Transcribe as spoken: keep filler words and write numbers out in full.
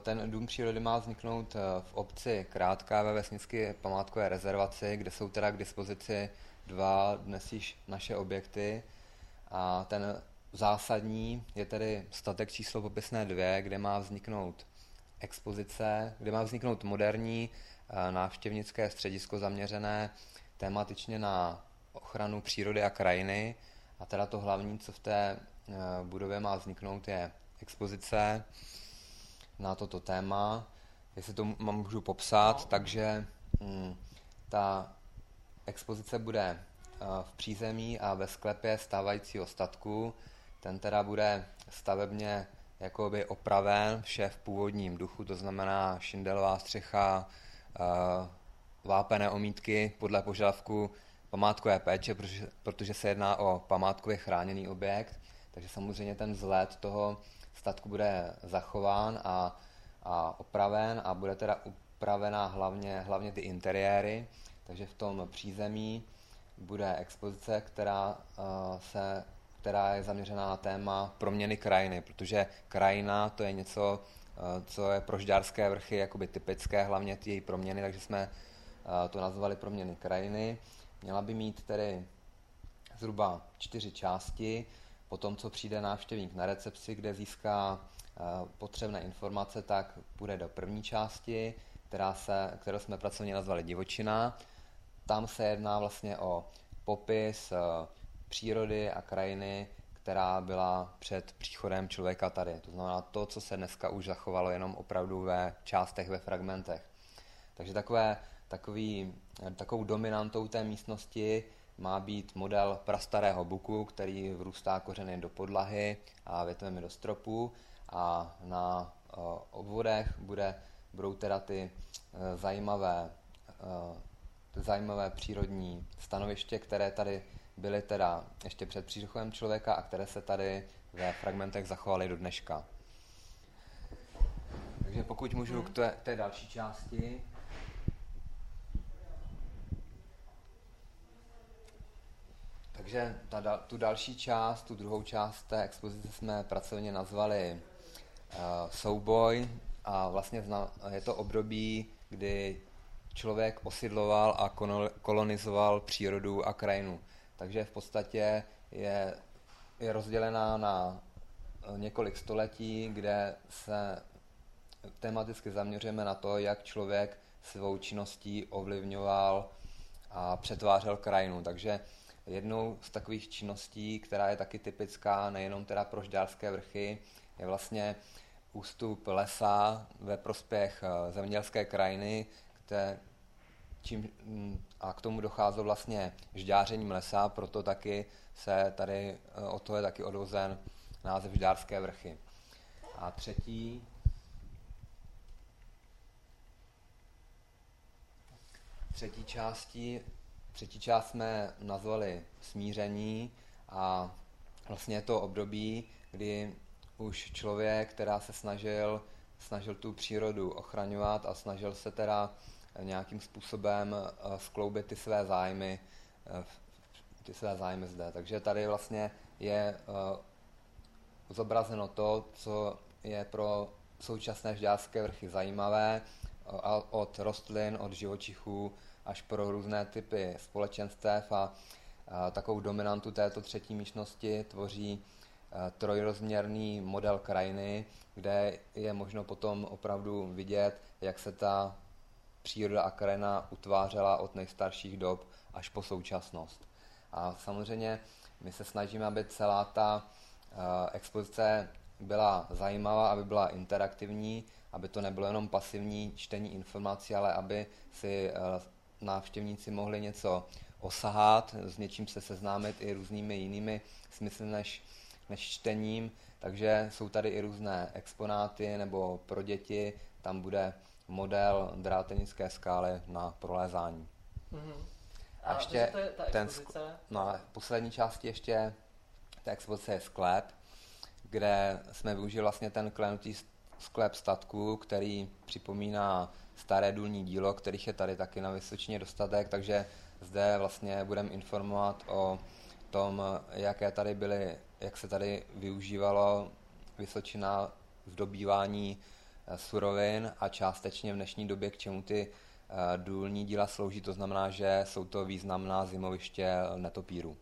Ten dům přírody má vzniknout v obci Krátka ve vesnické památkové rezervaci, kde jsou teda k dispozici dva dnes již naše objekty. A ten zásadní je tedy statek číslo popisné dvě, kde má vzniknout expozice, kde má vzniknout moderní návštěvnické středisko zaměřené tematičně na ochranu přírody a krajiny. A teda to hlavní, co v té budově má vzniknout, je expozice na toto téma. Jestli to můžu popsat, takže hm, ta expozice bude v přízemí a ve sklepě stávajícího statku. Ten teda bude stavebně jakoby opraven, vše v původním duchu, to znamená šindelová střecha, vápené omítky podle požadavku památkové péče, protože, protože se jedná o památkově chráněný objekt, takže samozřejmě ten vzhled toho statku bude zachován a, a opraven a bude teda upravená hlavně, hlavně ty interiéry, takže v tom přízemí bude expozice, která, uh, se, která je zaměřená na téma proměny krajiny, protože krajina to je něco, uh, co je pro Žďárské vrchy jakoby typické, hlavně ty její proměny, takže jsme uh, to nazvali proměny krajiny. Měla by mít tedy zhruba čtyři části. Po tom, co přijde návštěvník na recepci, kde získá uh, potřebné informace, tak půjde do první části, která se, kterou jsme pracovně nazvali divočina. Tam se jedná vlastně o popis uh, přírody a krajiny, která byla před příchodem člověka tady. To znamená to, co se dneska už zachovalo jenom opravdu ve částech, ve fragmentech. Takže takové, takový, takovou dominantou té místnosti má být model prastarého buku, který vrůstá kořeny do podlahy a větvemi do stropu, a na uh, obvodech bude, budou teda ty uh, zajímavé, uh, ty zajímavé přírodní stanoviště, které tady byly teda ještě před příchodem člověka a které se tady ve fragmentech zachovaly do dneška. Takže pokud můžu k té, té další části. Takže ta, tu další část, tu druhou část té expozice jsme pracovně nazvali uh, souboj, a vlastně zna, je to období, kdy člověk osidloval a kolonizoval přírodu a krajinu. Takže v podstatě je, je rozdělená na několik století, kde se tematicky zaměřujeme na to, jak člověk svou činností ovlivňoval a přetvářel krajinu. Takže jednou z takových činností, která je taky typická nejenom teda pro Žďárské vrchy, je vlastně ústup lesa ve prospěch zemědělské krajiny, které, čím, a k tomu docházelo vlastně žďářením lesa, proto taky se tady od toho je taky odvozen název Žďárské vrchy. A třetí třetí částí Třetí část jsme nazvali smíření, a vlastně je to období, kdy už člověk, která se snažil, snažil tu přírodu ochraňovat a snažil se teda nějakým způsobem skloubit ty své zájmy, ty své zájmy zde. Takže tady vlastně je zobrazeno to, co je pro současné Žďárské vrchy zajímavé, od rostlin, od živočichů až pro různé typy společenstev, a, a takovou dominantu této třetí místnosti tvoří a, trojrozměrný model krajiny, kde je možno potom opravdu vidět, jak se ta příroda a krajina utvářela od nejstarších dob až po současnost. A samozřejmě my se snažíme, aby celá ta a, expozice byla zajímavá, aby byla interaktivní, aby to nebylo jenom pasivní čtení informací, ale aby si a, návštěvníci mohli něco osahat, s něčím se seznámit i různými jinými smysly než, než čtením. Takže jsou tady i různé exponáty, nebo pro děti tam bude model drátenické skály na prolézání. Mm-hmm. A, A ještě to je ta ten expozice? Na poslední části ještě té expozice je sklep, kde jsme využili vlastně ten klenutý sklep statku, který připomíná staré důlní dílo, kterých je tady taky na Vysočině dostatek, takže zde vlastně budeme informovat o tom, jaké tady byly, jak se tady využívalo Vysočina v dobývání surovin a částečně v dnešní době, k čemu ty důlní díla slouží, to znamená, že jsou to významná zimoviště netopírů.